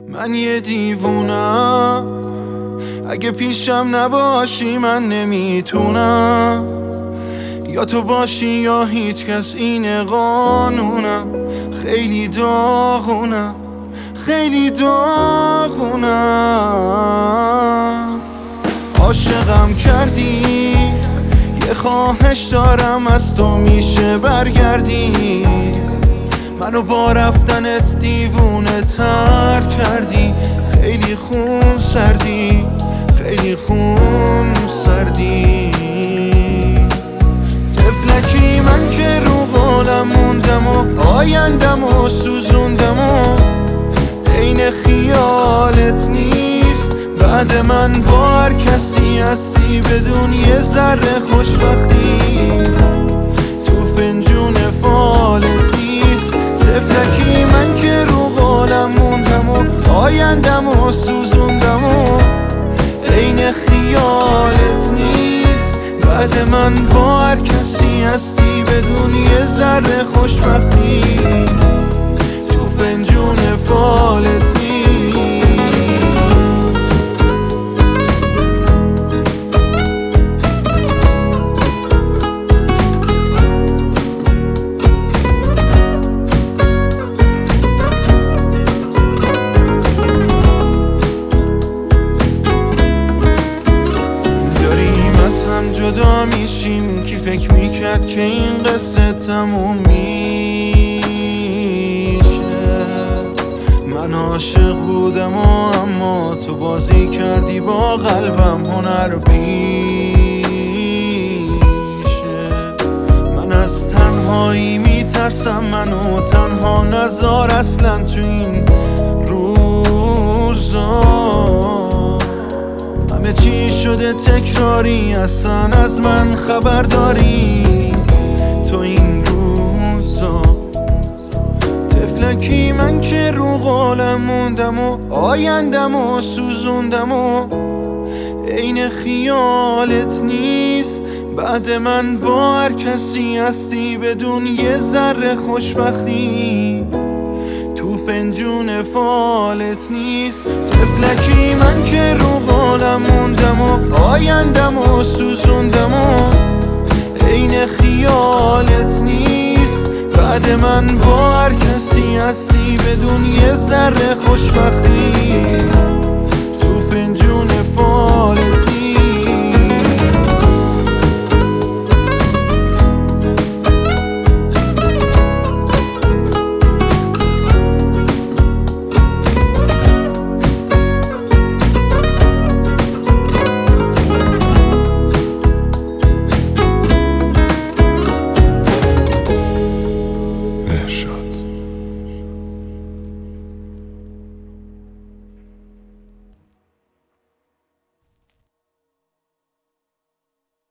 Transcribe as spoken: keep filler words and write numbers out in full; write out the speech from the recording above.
من یه دیوونم، اگه پیشم نباشی من نمیتونم. یا تو باشی یا هیچ کس، اینه قانونم. خیلی داغونم، خیلی داغونم. عاشقم کردی، یه خواهش دارم از تو، میشه برگردی؟ منو با رفتنت دیوونه تر کردی. خیلی خون سردی، خیلی خون سردی. طفلکی من که رو قولم موندم و آیندم و سوزوندم و عین خیالت نیست. بعد من با هر کسی هستی بدون یه ذره خوشبختی. تو فنجون فالت نیست. طفلکی من که رو قولم موندم و آیندم و سوزوندم و عین خیالت نیست. بعد من با هر کسی هستی بدون یه ذره خوشبختی. تو فنجون فالت نیست. جدا میشیم، کی فکر میکرد که این قصه تموم میشه. من عاشق بودم و اما تو بازی کردی با قلبم، هنر بیشه. من از تنهایی میترسم، منو تنها نذار اصلا تو این روزا. همه چی شده تکراری، اصلا از من خبر داری تو این روزا. طفلکی من که رو قولم موندم و آیندم و سوزوندم و عین خیالت نیست. بعد من با هر کسی هستی بدون یه ذره خوشبختی. تو فنجون فالت نیست. طفلکی من که رو قولم موندم و آیندم و سوزوندم و عین خیالت نیست. بعد من با هر کسی هستی بدون یه ذره خوشبختی. تو فنجون فالت نیست.